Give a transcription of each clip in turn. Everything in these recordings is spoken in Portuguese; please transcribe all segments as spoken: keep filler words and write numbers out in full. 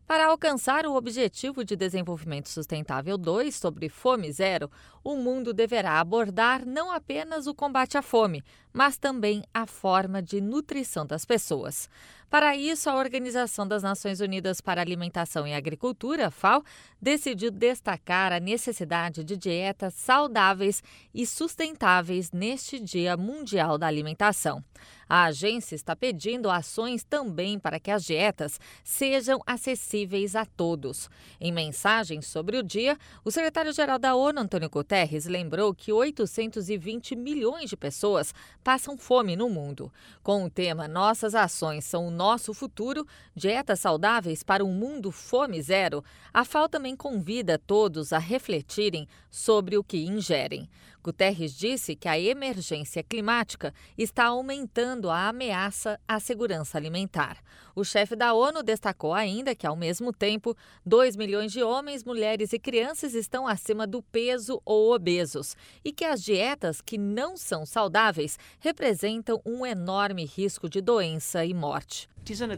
Para alcançar o Objetivo de Desenvolvimento Sustentável dois sobre fome zero, o mundo deverá abordar não apenas o combate à fome, mas também a forma de nutrição das pessoas. Para isso, a Organização das Nações Unidas para a Alimentação e Agricultura, FAO, decidiu destacar a necessidade de dietas saudáveis e sustentáveis neste Dia Mundial da Alimentação. A agência está pedindo ações também para que as dietas sejam acessíveis a todos. Em mensagem sobre o dia, o secretário-geral da ONU, Antônio Guterres, lembrou que oitocentos e vinte milhões de pessoas passam fome no mundo. Com o tema Nossas Ações são o Nosso Futuro, dietas saudáveis para um mundo fome zero, a FAO também convida todos a refletirem sobre o que ingerem. Guterres disse que a emergência climática está aumentando a ameaça à segurança alimentar. O chefe da ONU destacou ainda que, ao mesmo tempo, dois milhões de homens, mulheres e crianças estão acima do peso ou obesos e que as dietas que não são saudáveis representam um enorme risco de doença e morte.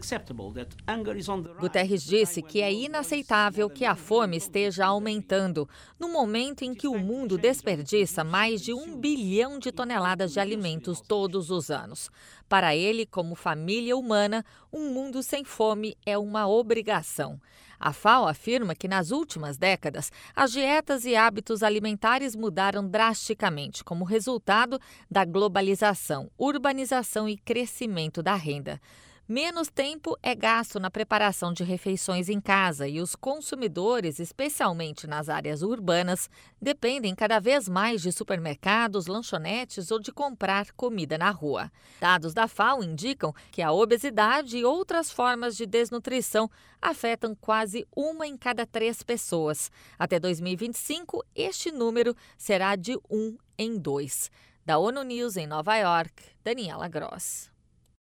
Guterres disse que é inaceitável que a fome esteja aumentando, no momento em que o mundo desperdiça mais de um bilhão de toneladas de alimentos todos os anos. Para ele, como família humana, um mundo sem fome é uma obrigação. A FAO afirma que nas últimas décadas, as dietas e hábitos alimentares mudaram drasticamente como resultado da globalização, urbanização e crescimento da renda. Menos tempo é gasto na preparação de refeições em casa e os consumidores, especialmente nas áreas urbanas, dependem cada vez mais de supermercados, lanchonetes ou de comprar comida na rua. Dados da FAO indicam que a obesidade e outras formas de desnutrição afetam quase uma em cada três pessoas. Até dois mil e vinte e cinco, este número será de um em dois. Da ONU News em Nova York, Daniela Gross.